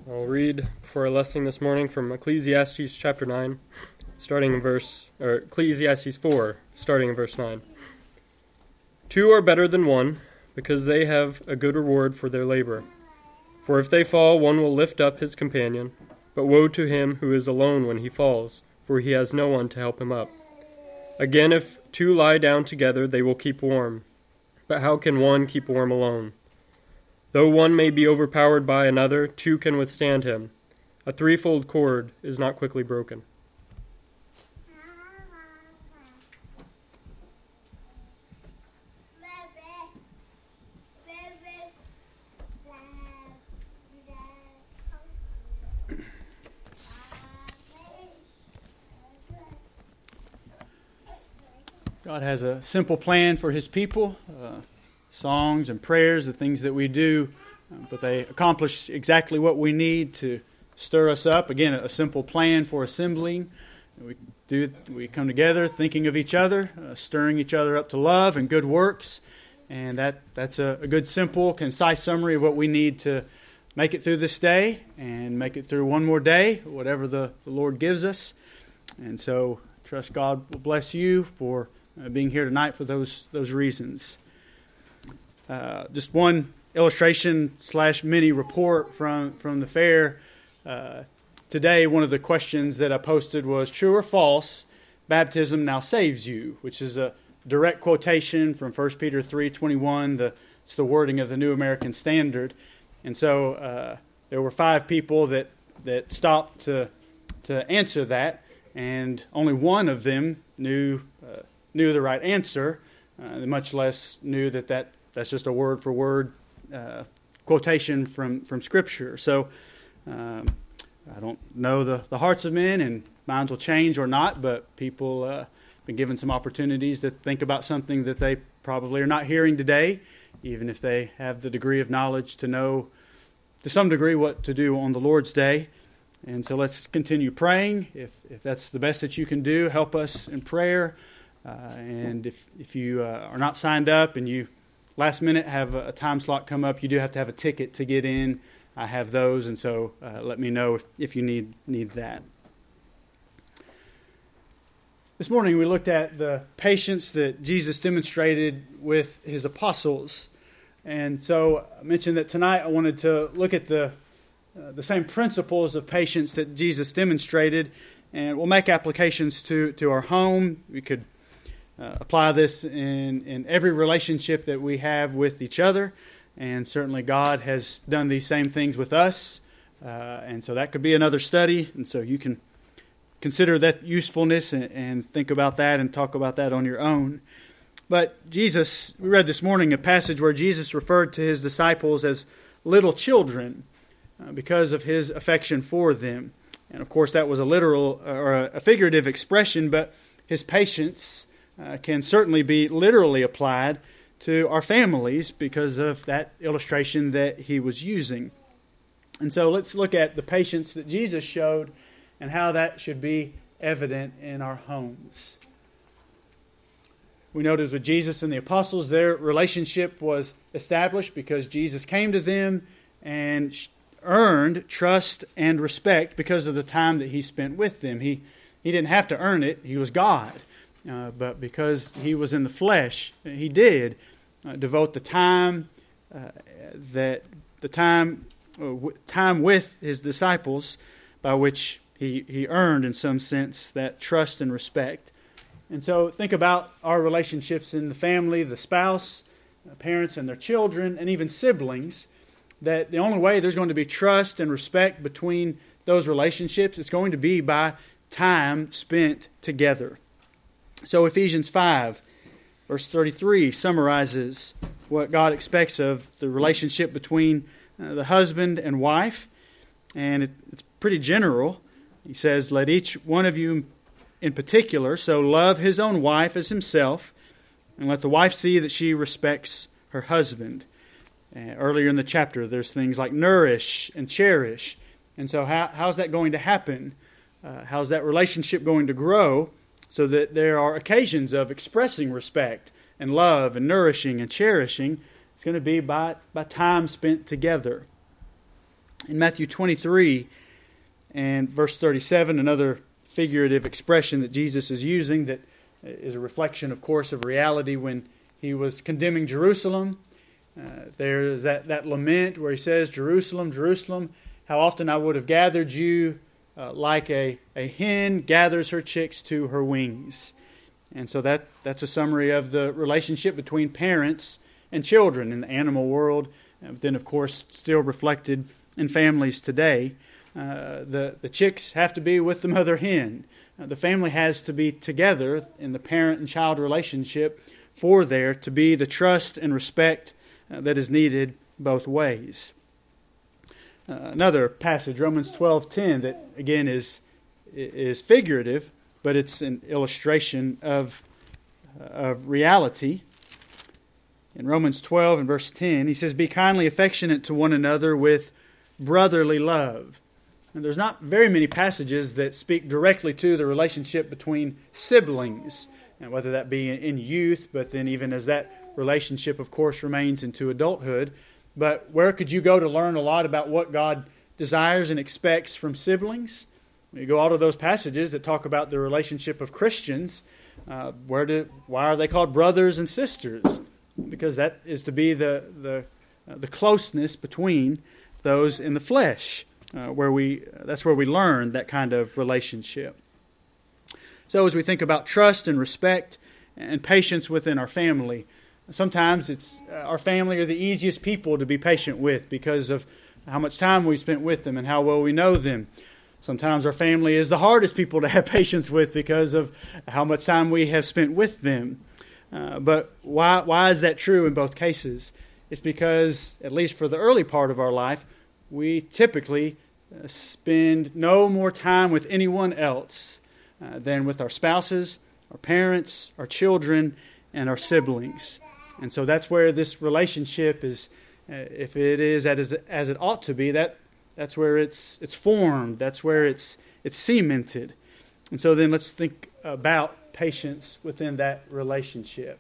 I'll read for our lesson this morning from Ecclesiastes chapter 9, Ecclesiastes 4, starting in verse 9. Two are better than one, because they have a good reward for their labor. For if they fall, one will lift up his companion, but woe to him who is alone when he falls, for he has no one to help him up. Again, if two lie down together, they will keep warm. But how can one keep warm alone? Though one may be overpowered by another, two can withstand him. A threefold cord is not quickly broken. God has a simple plan for His people, songs and prayers, the things that we do, but they accomplish exactly what we need to stir us up. Again, a simple plan for assembling. We come together thinking of each other, stirring each other up to love and good works, and that's a good, simple, concise summary of what we need to make it through this day and make it through one more day, whatever the Lord gives us. And so, trust God will bless you for being here tonight for those reasons. Just one illustration / mini report from the fair. Today, one of the questions that I posted was, true or false, baptism now saves you, which is a direct quotation from 1 Peter 3:21. It's the wording of the New American Standard. And so there were 5 people that stopped to answer that, and only one of them knew the right answer, much less knew that's just a word-for-word quotation from Scripture. So I don't know the hearts of men, and minds will change or not, but people have been given some opportunities to think about something that they probably are not hearing today, even if they have the degree of knowledge to know to some degree what to do on the Lord's Day. And so let's continue praying. If that's the best that you can do, help us in prayer. And if you are not signed up and you last minute have a time slot come up, you do have to have a ticket to get in. I have those, and so let me know if you need that. This morning we looked at the patience that Jesus demonstrated with His apostles. And so I mentioned that tonight I wanted to look at the same principles of patience that Jesus demonstrated, and we'll make applications to our home. We could apply this in every relationship that we have with each other, and certainly God has done these same things with us, and so that could be another study, and so you can consider that usefulness and think about that and talk about that on your own. But Jesus, we read this morning a passage where Jesus referred to His disciples as little children because of His affection for them. And of course that was a literal or a figurative expression, but His patience can certainly be literally applied to our families because of that illustration that He was using. And so let's look at the patience that Jesus showed and how that should be evident in our homes. We noticed with Jesus and the apostles, their relationship was established because Jesus came to them and earned trust and respect because of the time that He spent with them. He didn't have to earn it. He was God. But because He was in the flesh, He did devote the time time with His disciples, by which He earned, in some sense, that trust and respect. And so think about our relationships in the family, the spouse, parents and their children, and even siblings, that the only way there's going to be trust and respect between those relationships is going to be by time spent together. So Ephesians 5, verse 33 summarizes what God expects of the relationship between the husband and wife, and it's pretty general. He says, let each one of you in particular so love his own wife as himself, and let the wife see that she respects her husband. Earlier in the chapter, there's things like nourish and cherish. And so how's that going to happen? How's that relationship going to grow so that there are occasions of expressing respect and love and nourishing and cherishing? It's going to be by time spent together. In Matthew 23 and verse 37, another figurative expression that Jesus is using that is a reflection, of course, of reality when he was condemning Jerusalem. There is that lament where he says, Jerusalem, Jerusalem, how often I would have gathered you like a hen gathers her chicks to her wings. And so that's a summary of the relationship between parents and children in the animal world, but then, of course, still reflected in families today. The chicks have to be with the mother hen. The family has to be together in the parent and child relationship for there to be the trust and respect that is needed both ways. Another passage, Romans 12:10, that again is figurative, but it's an illustration of reality. In Romans 12 and verse 10, he says, "Be kindly affectionate to one another with brotherly love." And there's not very many passages that speak directly to the relationship between siblings, and whether that be in youth, but then even as that relationship, of course, remains into adulthood. But where could you go to learn a lot about what God desires and expects from siblings? You go out of those passages that talk about the relationship of Christians. Why are they called brothers and sisters? Because that is to be the closeness between those in the flesh. That's where we learn that kind of relationship. So as we think about trust and respect and patience within our family, sometimes it's our family are the easiest people to be patient with because of how much time we've spent with them and how well we know them. Sometimes our family is the hardest people to have patience with because of how much time we have spent with them. But why is that true in both cases? It's because, at least for the early part of our life, we typically spend no more time with anyone else than with our spouses, our parents, our children, and our siblings. And so that's where this relationship is, if it is as it ought to be, that's where it's formed, that's where it's cemented. And so then let's think about patience within that relationship.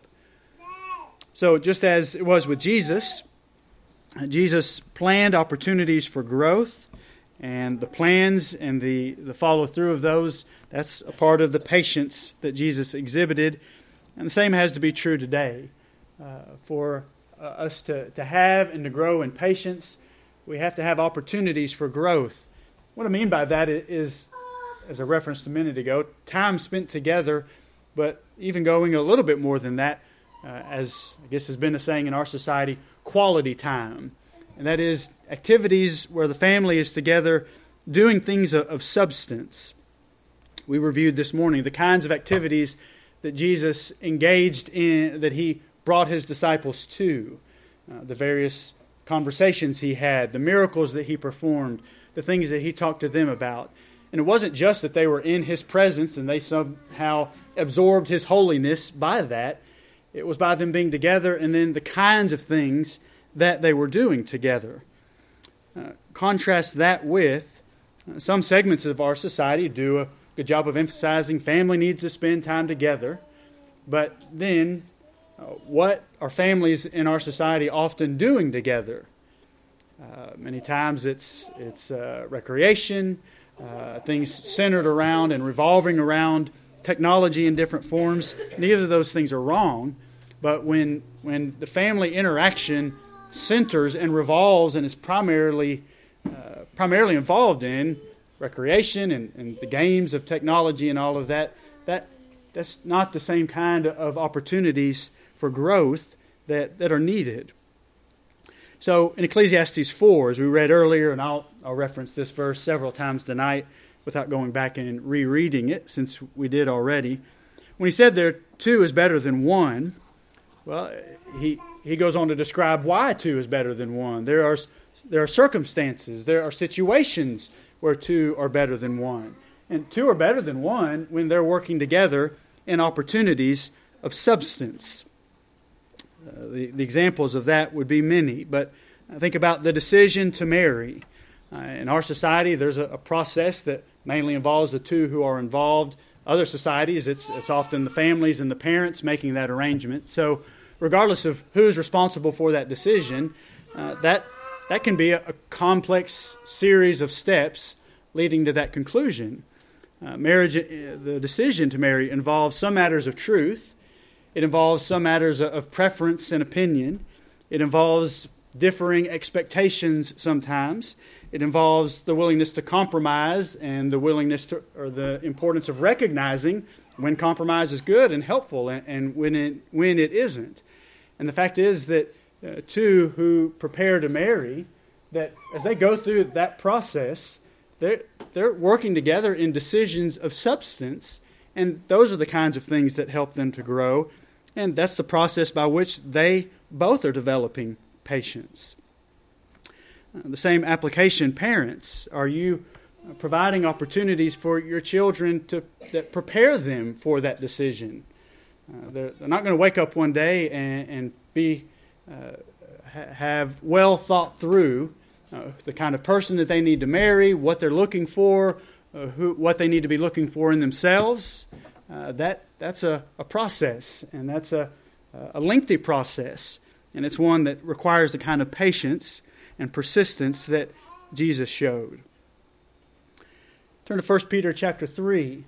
So just as it was with Jesus, Jesus planned opportunities for growth, and the plans and the follow-through of those, that's a part of the patience that Jesus exhibited. And the same has to be true today. For us to have and to grow in patience, we have to have opportunities for growth. What I mean by that is, as I referenced a minute ago, time spent together, but even going a little bit more than that, as I guess has been a saying in our society, quality time. And that is activities where the family is together doing things of substance. We reviewed this morning the kinds of activities that Jesus engaged in, that he brought his disciples to, the various conversations he had, the miracles that he performed, the things that he talked to them about. And it wasn't just that they were in his presence and they somehow absorbed his holiness by that. It was by them being together and then the kinds of things that they were doing together. Contrast that with some segments of our society do a good job of emphasizing family needs to spend time together. But then, what are families in our society often doing together? Many times it's recreation, things centered around and revolving around technology in different forms. Neither of those things are wrong, but when the family interaction centers and revolves and is primarily involved in recreation and the games of technology and all of that's not the same kind of opportunities for growth that are needed. So in Ecclesiastes 4, as we read earlier, and I'll reference this verse several times tonight without going back and rereading it since we did already. When he said there two is better than one, well, he goes on to describe why two is better than one. There are circumstances, there are situations where two are better than one. And two are better than one when they're working together in opportunities of substance. The examples of that would be many, but think about the decision to marry. In our society, there's a process that mainly involves the two who are involved. Other societies, it's often the families and the parents making that arrangement. So regardless of who's responsible for that decision, that that can be a complex series of steps leading to that conclusion. Marriage, the decision to marry, involves some matters of truth. It involves some matters of preference and opinion. It involves differing expectations sometimes. It involves the willingness to compromise and the willingness to, or the importance of recognizing when compromise is good and helpful and when it isn't. And the fact is that two who prepare to marry, that as they go through that process, they're working together in decisions of substance, and those are the kinds of things that help them to grow, and that's the process by which they both are developing patience. The same application, parents. Are you providing opportunities for your children that prepare them for that decision? They're not going to wake up one day and have well thought through the kind of person that they need to marry, what they're looking for, what they need to be looking for in themselves. That's a process, and that's a lengthy process, and it's one that requires the kind of patience and persistence that Jesus showed. Turn to 1 Peter chapter 3.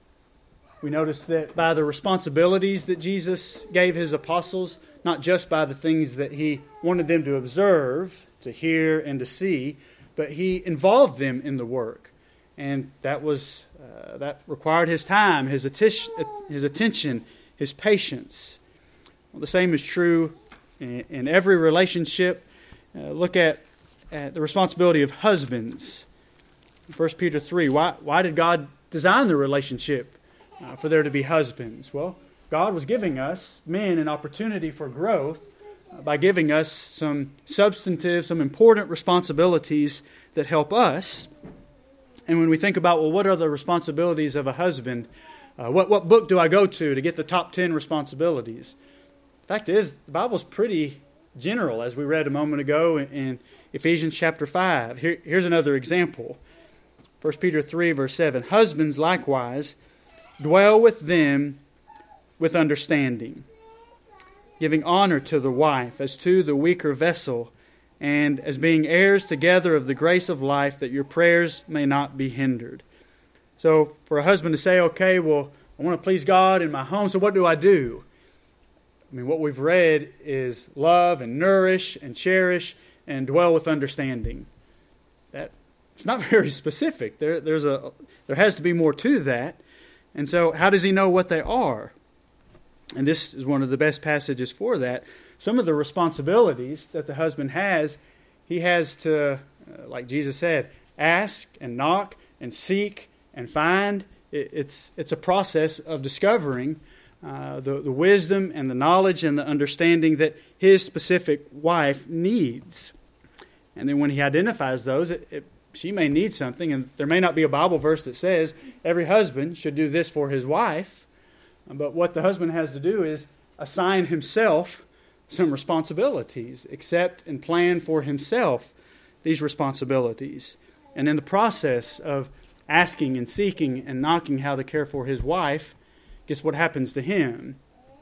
We notice that by the responsibilities that Jesus gave his apostles, not just by the things that he wanted them to observe, to hear, and to see, but he involved them in the work. And that required his time, his attention, his patience. Well, the same is true in every relationship. Look at the responsibility of husbands. 1 Peter 3, why did God design the relationship for there to be husbands? Well, God was giving us, men, an opportunity for growth by giving us some substantive, some important responsibilities that help us. And when we think about, well, what are the responsibilities of a husband? What book do I go to get the top 10 responsibilities? The fact is, the Bible's pretty general, as we read a moment ago in Ephesians chapter 5. Here's another example. 1 Peter 3, verse 7. Husbands, likewise, dwell with them with understanding, giving honor to the wife as to the weaker vessel, and as being heirs together of the grace of life, that your prayers may not be hindered. So for a husband to say, okay, well, I want to please God in my home, so what do I do? I mean, what we've read is love and nourish and cherish and dwell with understanding. It's not very specific. There has to be more to that. And so how does he know what they are? And this is one of the best passages for that. Some of the responsibilities that the husband has, he has to, like Jesus said, ask and knock and seek and find. It's a process of discovering the wisdom and the knowledge and the understanding that his specific wife needs. And then when he identifies those, she may need something, and there may not be a Bible verse that says every husband should do this for his wife. But what the husband has to do is assign himself some responsibilities, accept and plan for himself these responsibilities. And in the process of asking and seeking and knocking how to care for his wife, guess what happens to him?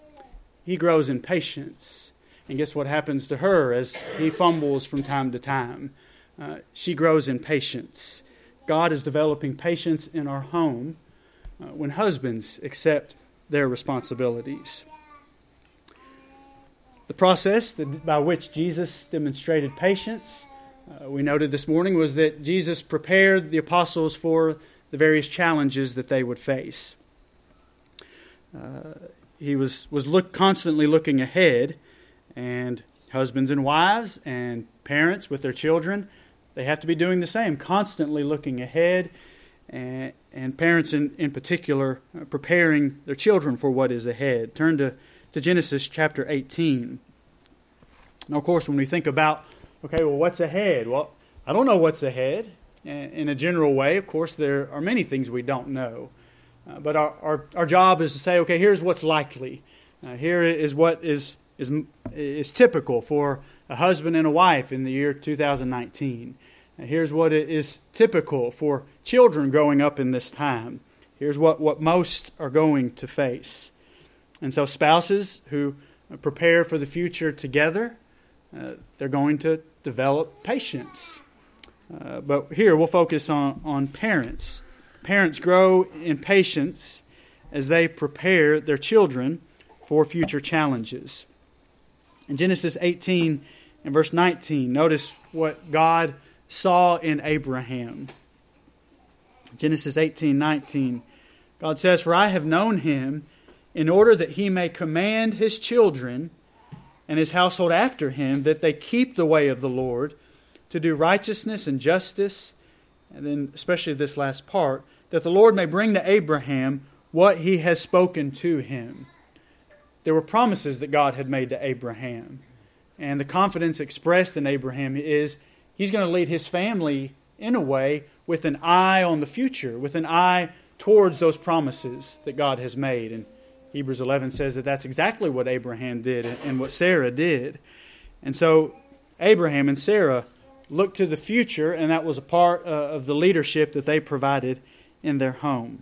He grows in patience. And guess what happens to her as he fumbles from time to time? She grows in patience. God is developing patience in our home when husbands accept their responsibilities. The process by which Jesus demonstrated patience, we noted this morning, was that Jesus prepared the apostles for the various challenges that they would face. He was constantly looking ahead, and husbands and wives and parents with their children, they have to be doing the same, constantly looking ahead, and parents in particular preparing their children for what is ahead. Turn to Genesis chapter 18. Now, of course, when we think about, okay, well, what's ahead? Well, I don't know what's ahead. In a general way, of course, there are many things we don't know. But our job is to say, okay, here's what's likely. Here is what is typical for a husband and a wife in the year 2019. Here's what is typical for children growing up in this time. Here's what most are going to face. And so spouses who prepare for the future together, they're going to develop patience. But here we'll focus on parents. Parents grow in patience as they prepare their children for future challenges. In Genesis 18 and verse 19, notice what God saw in Abraham. Genesis 18:19, God says, "For I have known him in order that he may command his children and his household after him, that they keep the way of the Lord, to do righteousness and justice," and then especially this last part, "that the Lord may bring to Abraham what he has spoken to him." There were promises that God had made to Abraham. And the confidence expressed in Abraham is he's going to lead his family in a way with an eye on the future, with an eye towards those promises that God has made. And Hebrews 11 says that that's exactly what Abraham did and what Sarah did. And so Abraham and Sarah looked to the future, and that was a part of the leadership that they provided in their home.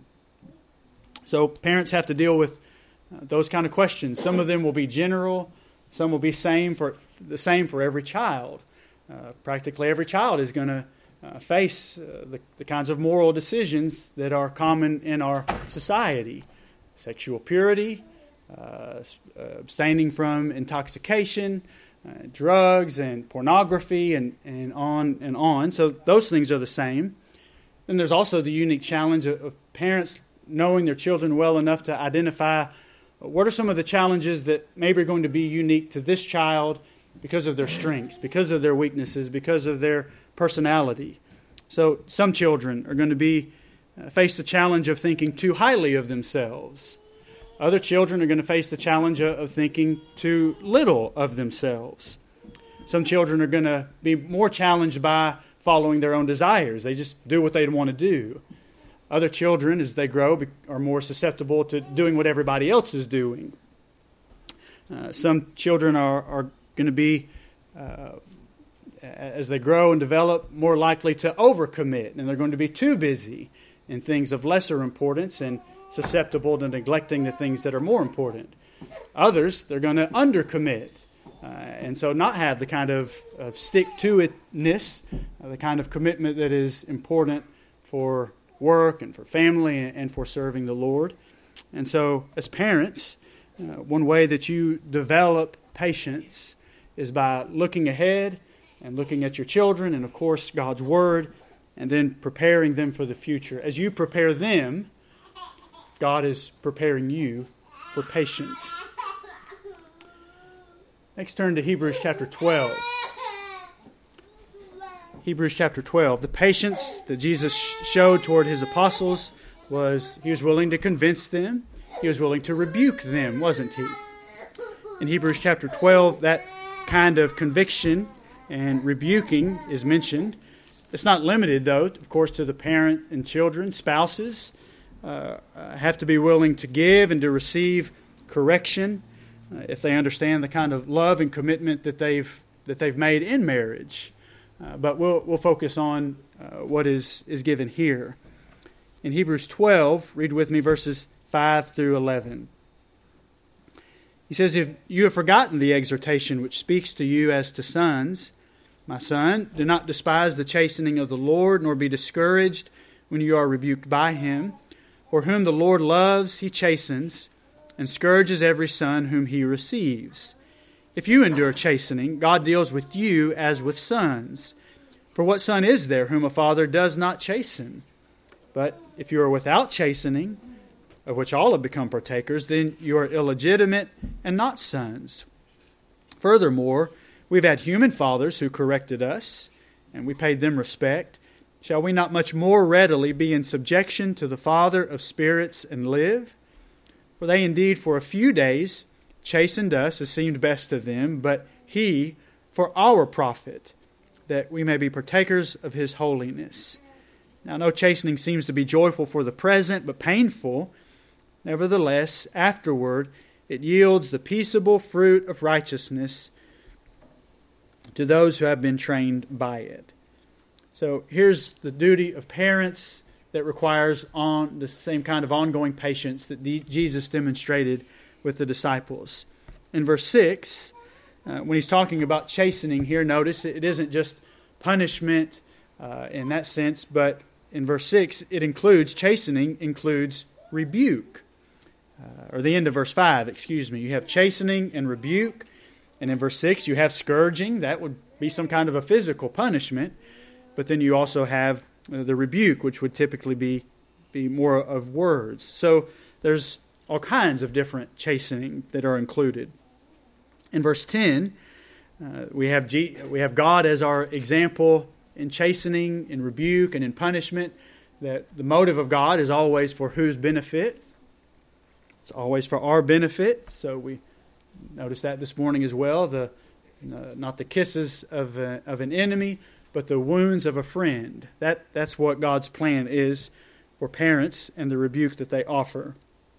So parents have to deal with those kind of questions. Some of them will be general. Some will be the same for every child. Practically every child is going to face the kinds of moral decisions that are common in our society. Sexual purity, abstaining from intoxication, drugs and pornography, and on and on. So those things are the same. Then there's also the unique challenge of parents knowing their children well enough to identify what are some of the challenges that maybe are going to be unique to this child because of their strengths, because of their weaknesses, because of their personality. So some children are going to face the challenge of thinking too highly of themselves. Other children are going to face the challenge of thinking too little of themselves. Some children are going to be more challenged by following their own desires. They just do what they want to do. Other children, as they grow, are more susceptible to doing what everybody else is doing. Some children are going to be, as they grow and develop, more likely to overcommit, and they're going to be too busy in things of lesser importance and susceptible to neglecting the things that are more important. Others, they're going to undercommit, and so not have the kind of stick-to-itness, the kind of commitment that is important for work and for family and for serving the Lord. And so as parents, one way that you develop patience is by looking ahead and looking at your children and, of course, God's Word, and then preparing them for the future. As you prepare them, God is preparing you for patience. Next, turn to Hebrews chapter 12. Hebrews chapter 12. The patience that Jesus showed toward his apostles was he was willing to convince them. He was willing to rebuke them, wasn't he? In Hebrews chapter 12, that kind of conviction and rebuking is mentioned. It's not limited, though, of course, to the parent and children. Spouses have to be willing to give and to receive correction if they understand the kind of love and commitment that they've made in marriage. But we'll focus on what is given here. In Hebrews 12, read with me verses 5 through 11. He says, "If you have forgotten the exhortation which speaks to you as to sons, my son, do not despise the chastening of the Lord, nor be discouraged when you are rebuked by him. For whom the Lord loves, he chastens, and scourges every son whom he receives. If you endure chastening, God deals with you as with sons. For what son is there whom a father does not chasten? But if you are without chastening, of which all have become partakers, then you are illegitimate and not sons. Furthermore, we've had human fathers who corrected us, and we paid them respect. Shall we not much more readily be in subjection to the Father of spirits and live? For they indeed for a few days chastened us as seemed best to them, but he for our profit, that we may be partakers of his holiness. Now no chastening seems to be joyful for the present, but painful. Nevertheless, afterward it yields the peaceable fruit of righteousness to those who have been trained by it." So here's the duty of parents that requires the same kind of ongoing patience that Jesus demonstrated with the disciples. In verse 6, when he's talking about chastening here, notice it isn't just punishment in that sense, but in verse 6, chastening includes rebuke. Or the end of verse 5, you have chastening and rebuke. And in verse 6, you have scourging. That would be some kind of a physical punishment. But then you also have the rebuke, which would typically be more of words. So there's all kinds of different chastening that are included. In verse 10, we have God as our example in chastening, in rebuke, and in punishment. That the motive of God is always for whose benefit? It's always for our benefit. So we noticed that this morning as well. Not the kisses of an enemy, but the wounds of a friend. That's what God's plan is for parents and the rebuke that they offer.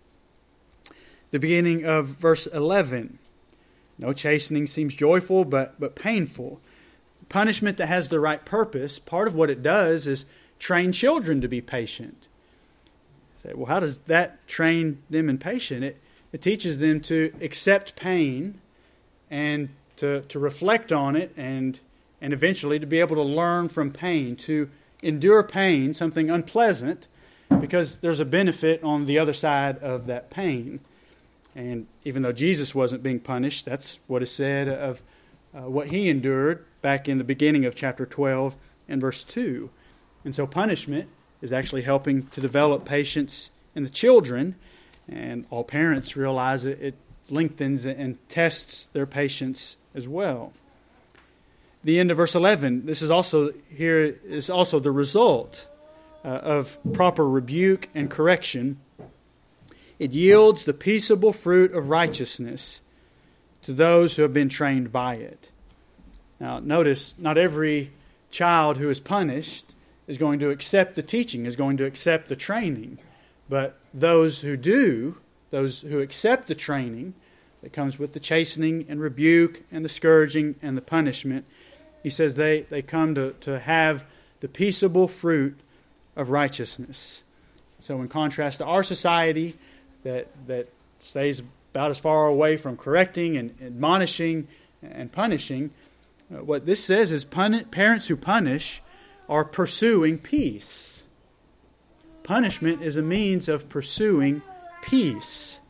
The beginning of verse 11. No chastening seems joyful, but painful. Punishment that has the right purpose, part of what it does is train children to be patient. Say, well, how does that train them in patience? It teaches them to accept pain and to reflect on it and eventually to be able to learn from pain, to endure pain, something unpleasant, because there's a benefit on the other side of that pain. And even though Jesus wasn't being punished, that's what is said of what he endured back in the beginning of chapter 12 and verse 2. And so punishment is actually helping to develop patience in the children, and all parents realize it lengthens and tests their patience as well. The end of verse 11, this is also the result of proper rebuke and correction. It yields the peaceable fruit of righteousness to those who have been trained by it. Now, notice, not every child who is punished is going to accept the teaching, is going to accept the training. But those who do, those who accept the training that comes with the chastening and rebuke and the scourging and the punishment, he says they come to have the peaceable fruit of righteousness. So in contrast to our society that stays about as far away from correcting and admonishing and punishing, what this says is parents who punish are pursuing peace. Punishment is a means of pursuing peace.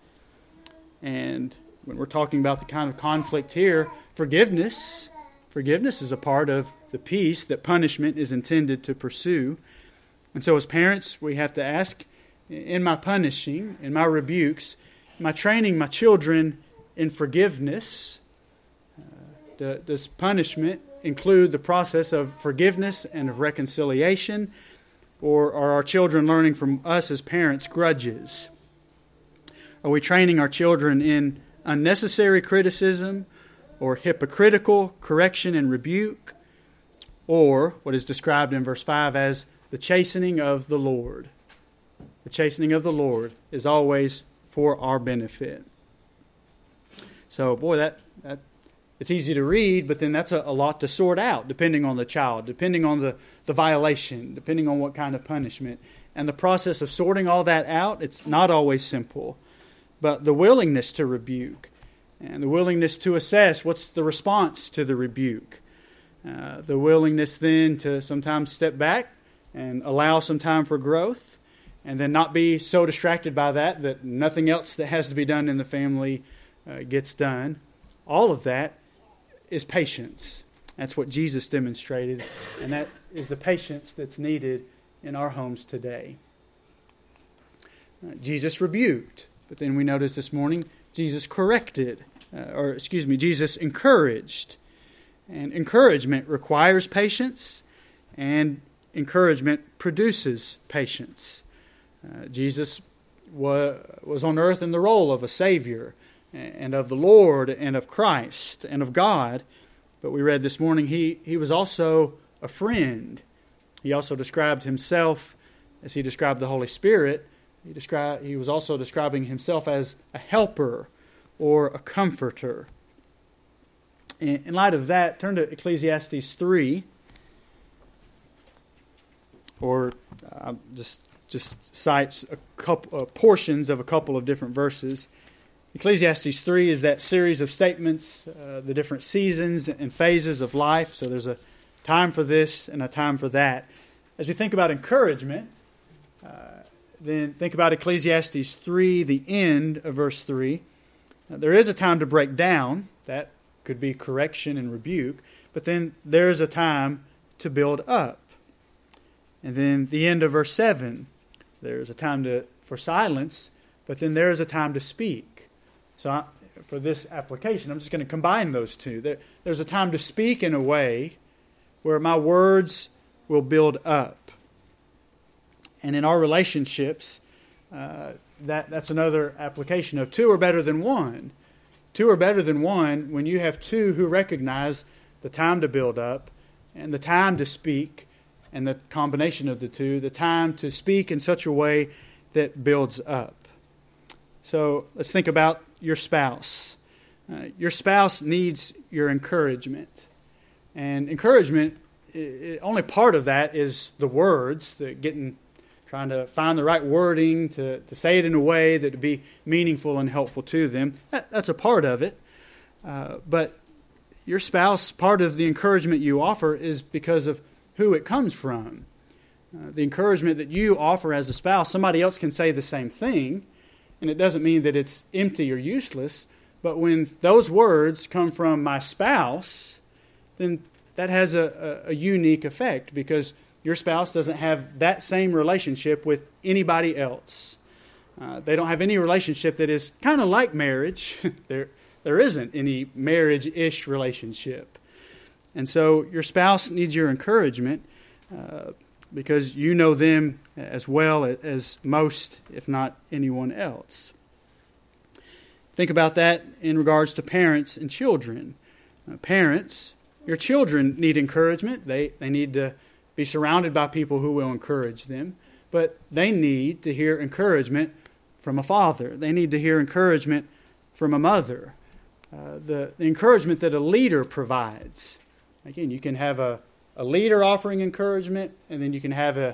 And when we're talking about the kind of conflict here, forgiveness is a part of the peace that punishment is intended to pursue. And so as parents, we have to ask, in my punishing, in my rebukes, am I training my children in forgiveness? Does punishment include the process of forgiveness and of reconciliation? Or are our children learning from us as parents grudges? Are we training our children in unnecessary criticism or hypocritical correction and rebuke? Or what is described in verse 5 as the chastening of the Lord? The chastening of the Lord is always for our benefit. So, that it's easy to read, but then that's a lot to sort out, depending on the child, depending on the violation, depending on what kind of punishment. And the process of sorting all that out, it's not always simple. But the willingness to rebuke and the willingness to assess what's the response to the rebuke. The willingness then to sometimes step back and allow some time for growth, and then not be so distracted by that nothing else that has to be done in the family gets done. All of that is patience. That's what Jesus demonstrated, and that is the patience that's needed in our homes today. Jesus rebuked, but then we noticed this morning Jesus Jesus encouraged. And encouragement requires patience, and encouragement produces patience. Jesus was on earth in the role of a Savior, and of the Lord, and of Christ, and of God. But we read this morning he was also a friend. He also described himself, as he described the Holy Spirit, he was also describing himself as a helper or a comforter. In light of that, turn to Ecclesiastes 3, or just cite a couple portions of a couple of different verses. Ecclesiastes 3 is that series of statements, the different seasons and phases of life. So there's a time for this and a time for that. As we think about encouragement, then think about Ecclesiastes 3, the end of verse 3. There is a time to break down. That could be correction and rebuke. But then there's a time to build up. And then the end of verse 7, there's a time for silence, but then there is a time to speak. So for this application, I'm just going to combine those two. There's a time to speak in a way where my words will build up. And in our relationships, that's another application of two are better than one. Two are better than one when you have two who recognize the time to build up and the time to speak, and the combination of the two, the time to speak in such a way that builds up. So let's think about your spouse. Your spouse needs your encouragement. And encouragement, only part of that is the words, trying to find the right wording to say it in a way that would be meaningful and helpful to them. That's a part of it. But your spouse, part of the encouragement you offer is because of who it comes from. The encouragement that you offer as a spouse, somebody else can say the same thing, and it doesn't mean that it's empty or useless, but when those words come from my spouse, then that has a unique effect because your spouse doesn't have that same relationship with anybody else. They don't have any relationship that is kind of like marriage. There isn't any marriage-ish relationship. And so your spouse needs your encouragement because you know them as well as most, if not anyone else. Think about that in regards to parents and children. Parents, your children need encouragement. They need to be surrounded by people who will encourage them. But they need to hear encouragement from a father. They need to hear encouragement from a mother. The encouragement that a leader provides. Again, you can have a leader offering encouragement, and then you can have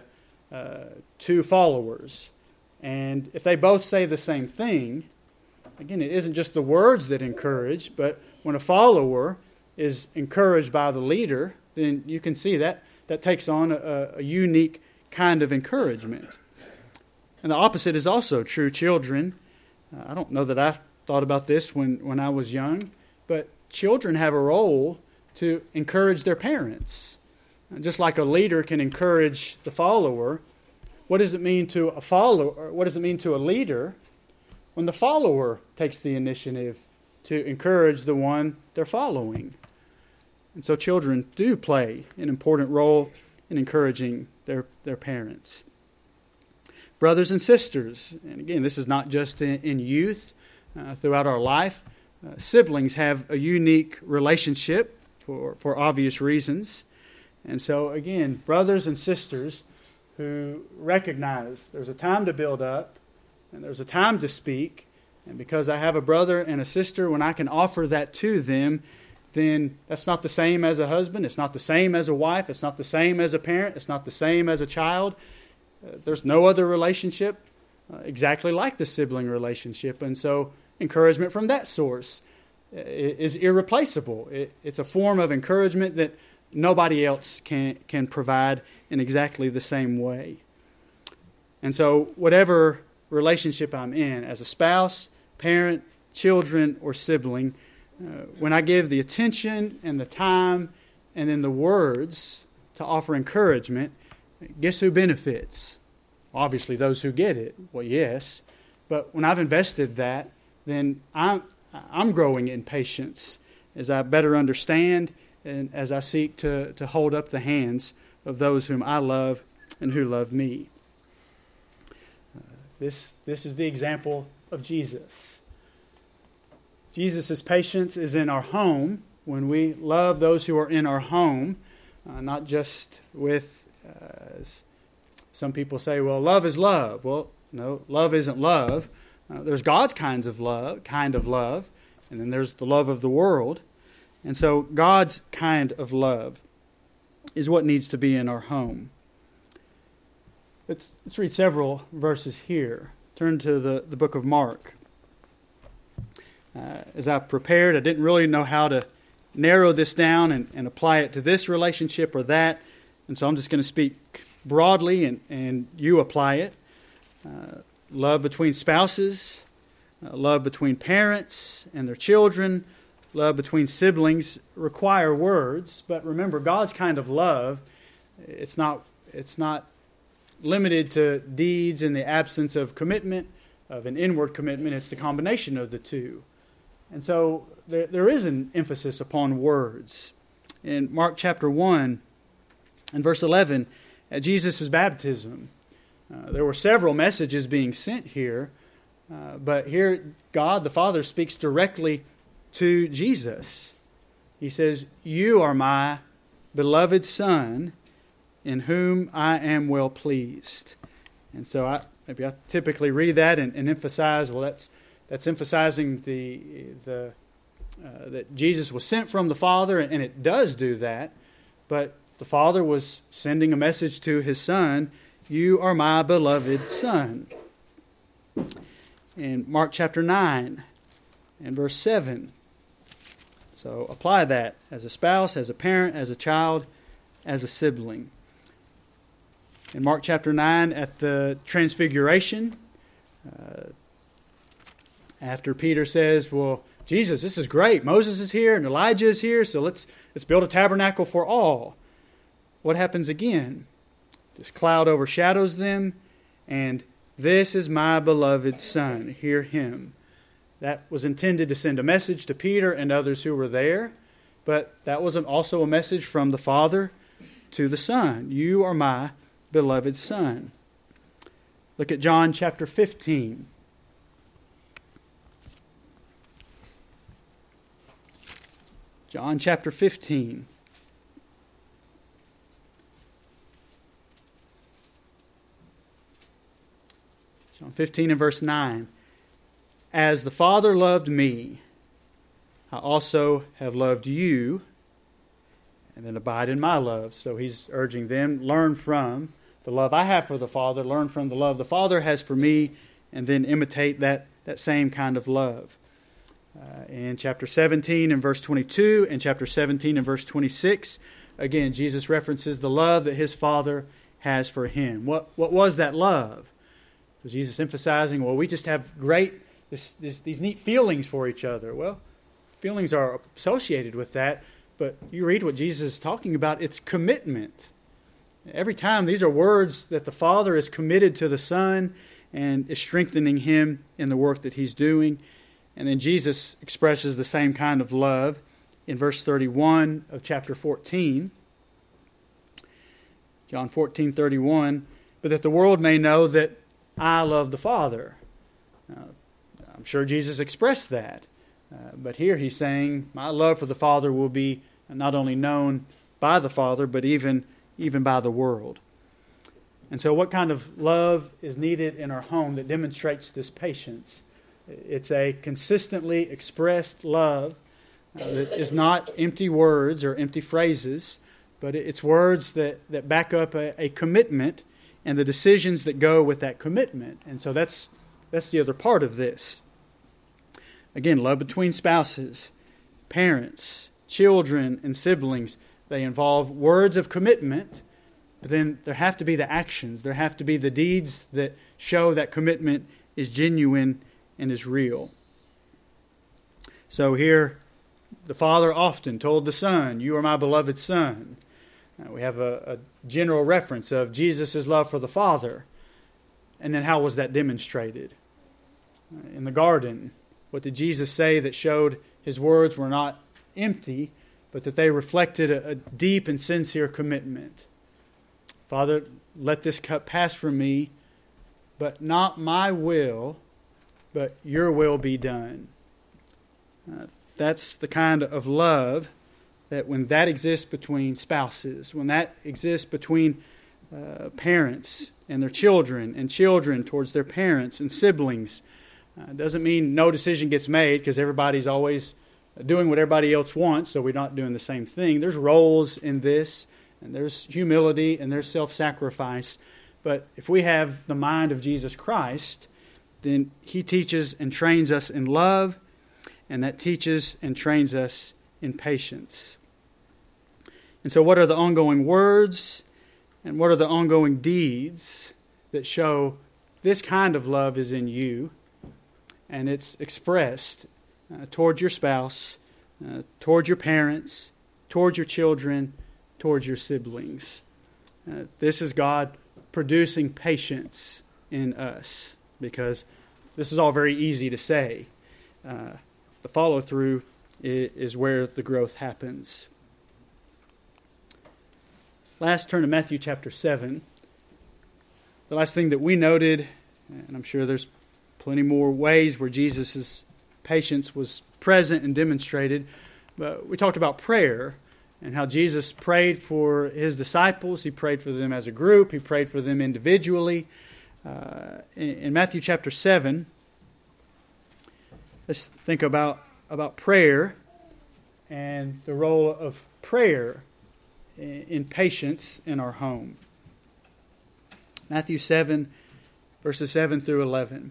two followers. And if they both say the same thing, again, it isn't just the words that encourage, but when a follower is encouraged by the leader, then you can see that takes on a unique kind of encouragement. And the opposite is also true. Children, I don't know that I thought about this when I was young, but children have a role to encourage their parents. Just like a leader can encourage the follower, what does it mean to a follower? What does it mean to a leader when the follower takes the initiative to encourage the one they're following? And so children do play an important role in encouraging their parents. Brothers and sisters, and again, this is not just in youth, throughout our life, siblings have a unique relationship for obvious reasons. And so again, brothers and sisters who recognize there's a time to build up and there's a time to speak, and because I have a brother and a sister, when I can offer that to them, then that's not the same as a husband, it's not the same as a wife, it's not the same as a parent, it's not the same as a child. There's no other relationship exactly like the sibling relationship, and so encouragement from that source is irreplaceable. It's a form of encouragement that nobody else can provide in exactly the same way. And so whatever relationship I'm in, as a spouse, parent, children, or sibling, when I give the attention and the time and then the words to offer encouragement, guess who benefits? Obviously those who get it. Well, yes. But when I've invested that, then I'm growing in patience as I better understand and as I seek to hold up the hands of those whom I love and who love me. This is the example of Jesus. Jesus' patience is in our home when we love those who are in our home, not just with, some people say, well, love is love. Well, no, love isn't love. There's God's kind of love, and then there's the love of the world. And so God's kind of love is what needs to be in our home. Let's read several verses here. Turn to the book of Mark. As I prepared, I didn't really know how to narrow this down and apply it to this relationship or that. And so I'm just going to speak broadly and you apply it. Love between spouses, love between parents and their children, love between siblings require words. But remember, God's kind of love, it's not limited to deeds in the absence of commitment, of an inward commitment. It's the combination of the two. And so there is an emphasis upon words. In Mark chapter 1 and verse 11, at Jesus' baptism, there were several messages being sent here, but here God the Father speaks directly to Jesus. He says, "You are my beloved Son, in whom I am well pleased." And so I typically read that and emphasize, well, that's emphasizing that Jesus was sent from the Father, and it does do that. But the Father was sending a message to His Son, "You are my beloved Son." In Mark chapter 9 and verse 7. So apply that as a spouse, as a parent, as a child, as a sibling. In Mark chapter 9, at the Transfiguration, after Peter says, "Well, Jesus, this is great. Moses is here and Elijah is here, so let's build a tabernacle for all." What happens again? This cloud overshadows them, and "This is my beloved Son, hear Him." That was intended to send a message to Peter and others who were there, but that was also a message from the Father to the Son. "You are my beloved Son." Look at John chapter 15. John chapter 15. John 15 and verse 9. "As the Father loved me, I also have loved you, and then abide in my love." So he's urging them, learn from the love I have for the Father, learn from the love the Father has for me, and then imitate that same kind of love. In chapter 17 and verse 22 and chapter 17 and verse 26, again, Jesus references the love that His Father has for Him. What was that love? Was Jesus emphasizing, well, we just have these neat feelings for each other? Well, feelings are associated with that, but you read what Jesus is talking about, it's commitment. Every time, these are words that the Father is committed to the Son and is strengthening Him in the work that He's doing. And then Jesus expresses the same kind of love in verse 31 of chapter 14. John 14:31, "But that the world may know that I love the Father." Now, I'm sure Jesus expressed that. But here He's saying, my love for the Father will be not only known by the Father, but even by the world. And so what kind of love is needed in our home that demonstrates this patience? It's a consistently expressed love that is not empty words or empty phrases, but it's words that back up a commitment and the decisions that go with that commitment. And so that's the other part of this. Again, love between spouses, parents, children, and siblings. They involve words of commitment, but then there have to be the actions. There have to be the deeds that show that commitment is genuine and is real. So here, the Father often told the Son, "You are my beloved Son." We have a general reference of Jesus' love for the Father. And then how was that demonstrated? In the garden, what did Jesus say that showed His words were not empty, but that they reflected a deep and sincere commitment? "Father, let this cup pass from me, but not my will, but your will be done." That's the kind of love that when that exists between spouses, when that exists between parents and their children, and children towards their parents and siblings, doesn't mean no decision gets made because everybody's always doing what everybody else wants, so we're not doing the same thing. There's roles in this, and there's humility, and there's self-sacrifice. But if we have the mind of Jesus Christ, then He teaches and trains us in love, and that teaches and trains us in patience. And so what are the ongoing words and what are the ongoing deeds that show this kind of love is in you, and it's expressed toward your spouse, toward your parents, toward your children, toward your siblings? This is God producing patience in us, because this is all very easy to say. The follow-through is where the growth happens. Last, turn to Matthew chapter 7. The last thing that we noted, and I'm sure there's plenty more ways where Jesus' patience was present and demonstrated, but we talked about prayer and how Jesus prayed for his disciples. He prayed for them as a group. He prayed for them individually. In Matthew chapter 7, let's think about prayer and the role of prayer in patience in our home. Matthew 7, verses 7 through 11.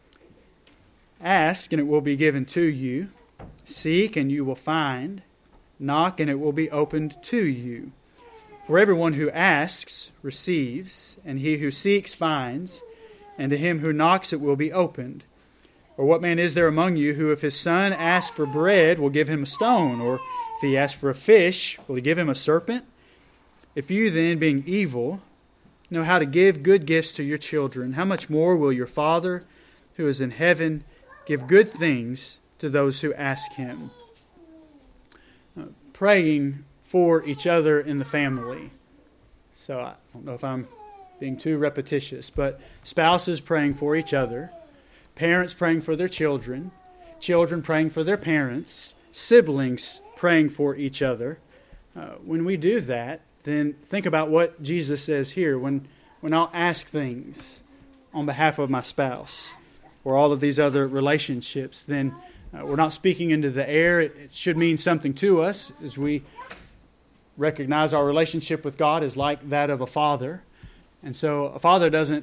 Ask, and it will be given to you. Seek, and you will find. Knock, and it will be opened to you. For everyone who asks receives, and he who seeks finds, and to him who knocks it will be opened. Or what man is there among you who, if his son asks for bread, will give him a stone? Or if he asks for a fish, will he give him a serpent? If you then, being evil, know how to give good gifts to your children, how much more will your Father, who is in heaven, give good things to those who ask him? Praying for each other in the family. So I don't know if I'm being too repetitious, but spouses praying for each other, parents praying for their children, children praying for their parents, siblings praying for each other. When we do that, then think about what Jesus says here. When I'll ask things on behalf of my spouse or all of these other relationships, then we're not speaking into the air. It should mean something to us as we recognize our relationship with God is like that of a father. And so a father doesn't,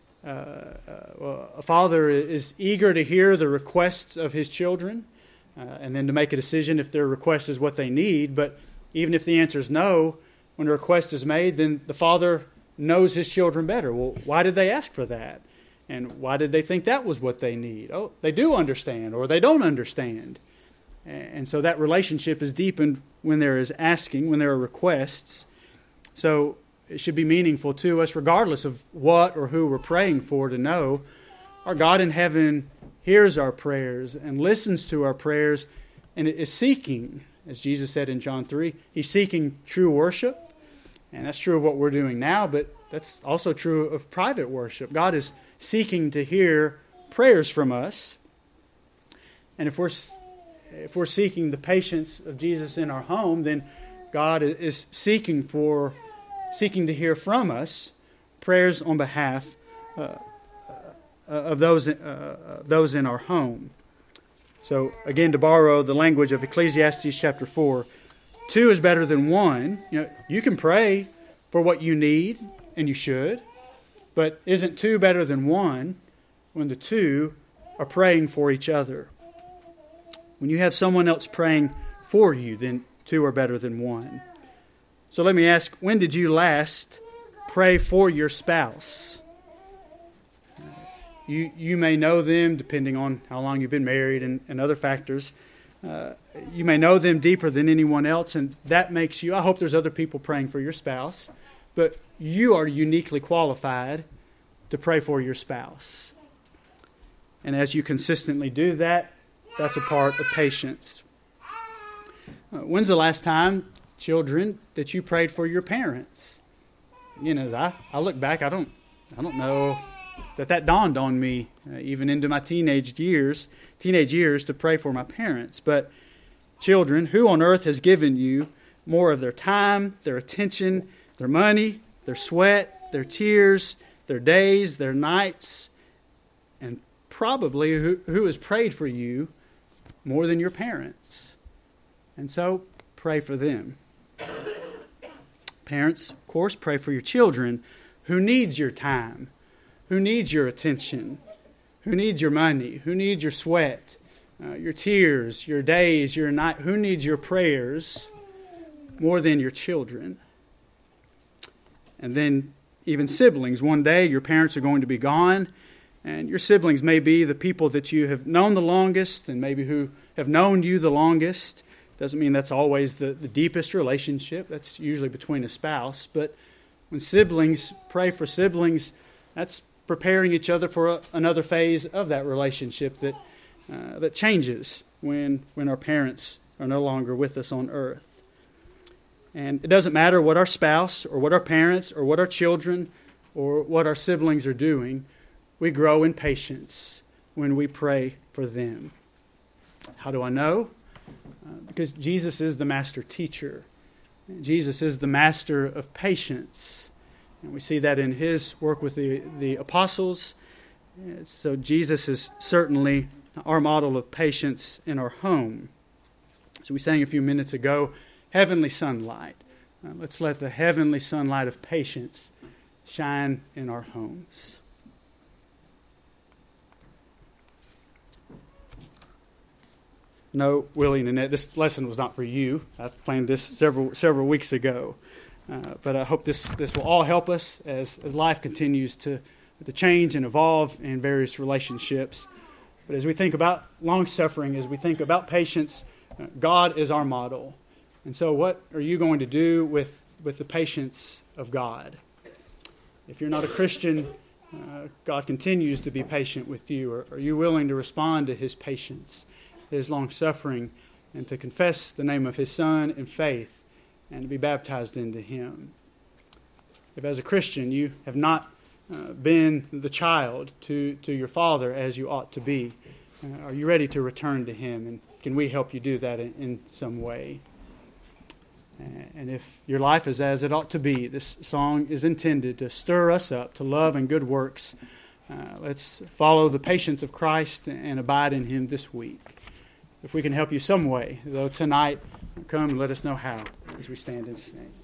a father is eager to hear the requests of his children and then to make a decision if their request is what they need. But even if the answer is no, when a request is made, then the father knows his children better. Well, why did they ask for that? And why did they think that was what they need? Oh, they do understand, or they don't understand. And so that relationship is deepened when there is asking, when there are requests. So it should be meaningful to us, regardless of what or who we're praying for, to know our God in heaven hears our prayers and listens to our prayers and is seeking, as Jesus said in John 3, he's seeking true worship. And that's true of what we're doing now, but that's also true of private worship. God is seeking to hear prayers from us. And if we're seeking the patience of Jesus in our home, then God is seeking to hear from us prayers on behalf of those in our home. So again, to borrow the language of Ecclesiastes chapter 4, 2 is better than 1. You can pray for what you need, and you should, but isn't 2 better than 1 when the 2 are praying for each other? When you have someone else praying for you, then 2 are better than 1. So let me ask, when did you last pray for your spouse? You may know them, depending on how long you've been married and other factors. You may know them deeper than anyone else, and that makes you, I hope there's other people praying for your spouse, but you are uniquely qualified to pray for your spouse. And as you consistently do that, that's a part of patience. When's the last time, children, that you prayed for your parents? As I look back, I don't know that dawned on me, even into my teenage years, to pray for my parents. But children, who on earth has given you more of their time, their attention, their money, their sweat, their tears, their days, their nights, and probably who has prayed for you more than your parents? And so, pray for them. Parents, of course, pray for your children. Who needs your time? Who needs your attention? Who needs your money? Who needs your sweat? your tears, your days, your night? Who needs your prayers more than your children? And then even siblings. One day your parents are going to be gone, and your siblings may be the people that you have known the longest and maybe who have known you the longest. Doesn't mean that's always the deepest relationship. That's usually between a spouse. But when siblings pray for siblings, that's preparing each other for another phase of that relationship that changes when our parents are no longer with us on earth. And it doesn't matter what our spouse or what our parents or what our children or what our siblings are doing, we grow in patience when we pray for them. How do I know? Because Jesus is the master teacher. Jesus is the master of patience. And we see that in his work with the apostles. So Jesus is certainly our model of patience in our home. So we sang a few minutes ago, heavenly sunlight. Let's let the heavenly sunlight of patience shine in our homes. No, Willie and Annette, this lesson was not for you. I planned this several weeks ago. But I hope this will all help us as life continues to change and evolve in various relationships. But as we think about long-suffering, as we think about patience, God is our model. And so what are you going to do with the patience of God? If you're not a Christian, God continues to be patient with you. Are you willing to respond to his patience, his long-suffering, and to confess the name of his Son in faith and to be baptized into him? If as a Christian you have not been the child to your Father as you ought to be, are you ready to return to him? And can we help you do that in some way? And if your life is as it ought to be, this song is intended to stir us up to love and good works. Let's follow the patience of Christ and abide in him this week. If we can help you some way, though, tonight, come and let us know how as we stand and sing.